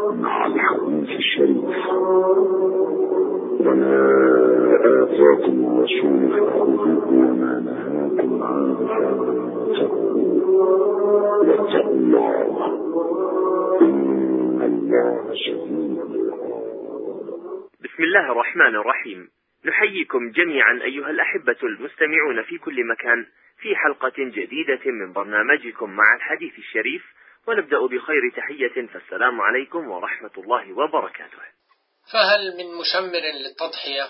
مع الحديث الشريف. وما آتاكم الرسول فخذوه وما نهاكم عنه فانتهوا واتقوا الله إن الله شديد العقاب. بسم الله الرحمن الرحيم. نحييكم جميعا أيها الأحبة المستمعون في كل مكان في حلقة جديدة من برنامجكم مع الحديث الشريف، ونبدأ بخير تحية، فالسلام عليكم ورحمة الله وبركاته. فهل من مشمر للتضحية؟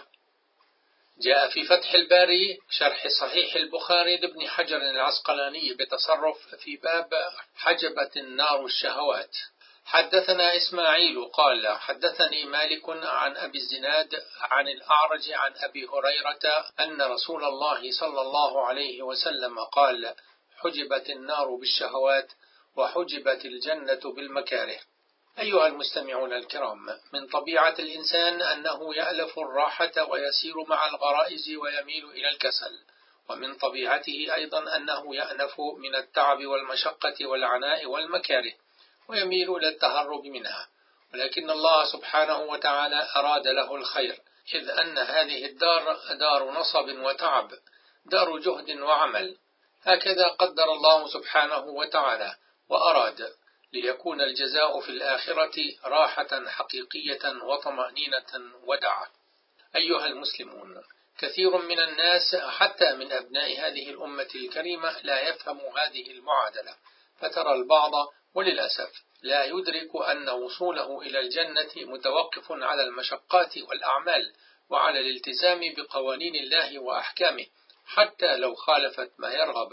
جاء في فتح الباري شرح صحيح البخاري لابن حجر العسقلاني بتصرف في باب حجبت النار الشهوات. حدثنا إسماعيل قال حدثني مالك عن أبي الزناد عن الأعرج عن أبي هريرة أن رسول الله صلى الله عليه وسلم قال: حجبت النار بالشهوات وحجبت الجنة بالمكاره. أيها المستمعون الكرام، من طبيعة الإنسان أنه يألف الراحة ويسير مع الغرائز ويميل إلى الكسل، ومن طبيعته أيضا أنه يأنف من التعب والمشقة والعناء والمكاره ويميل إلى التهرب منها، ولكن الله سبحانه وتعالى أراد له الخير، إذ أن هذه الدار دار نصب وتعب، دار جهد وعمل. هكذا قدر الله سبحانه وتعالى وأراد، ليكون الجزاء في الآخرة راحة حقيقية وطمأنينة ودعة. أيها المسلمون، كثير من الناس حتى من أبناء هذه الأمة الكريمة لا يفهم هذه المعادلة، فترى البعض وللأسف لا يدرك أن وصوله إلى الجنة متوقف على المشقات والأعمال وعلى الالتزام بقوانين الله وأحكامه حتى لو خالفت ما يرغب،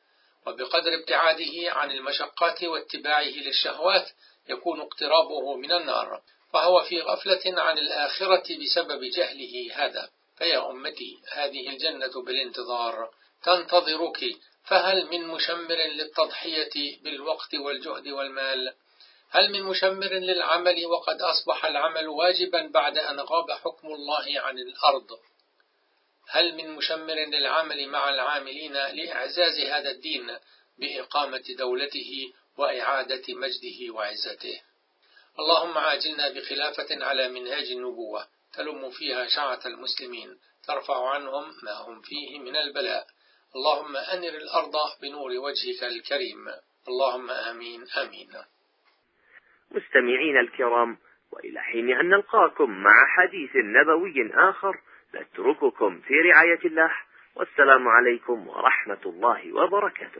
وبقدر ابتعاده عن المشقات واتباعه للشهوات يكون اقترابه من النار، فهو في غفلة عن الآخرة بسبب جهله هذا. فيا أمتي، هذه الجنة بالانتظار تنتظرك، فهل من مشمر للتضحية بالوقت والجهد والمال؟ هل من مشمر للعمل وقد أصبح العمل واجبا بعد أن غاب حكم الله عن الأرض؟ هل من مشمر للعمل مع العاملين لإعزاز هذا الدين بإقامة دولته وإعادة مجده وعزته؟ اللهم عاجلنا بخلافة على منهاج النبوة تلم فيها شعة المسلمين، ترفع عنهم ما هم فيه من البلاء. اللهم أنر الأرض بنور وجهك الكريم. اللهم آمين آمين. مستمعين الكرام، وإلى حين أن نلقاكم مع حديث نبوي آخر، نترككم في رعاية الله، والسلام عليكم ورحمة الله وبركاته.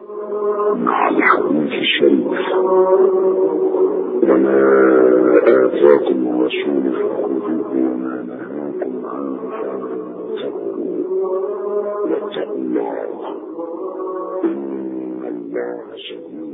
مع الحديث الشريف. وما آتاكم الرسول فخذوه وما نهاكم عنه فانتهوا واتقوا الله إن الله شديد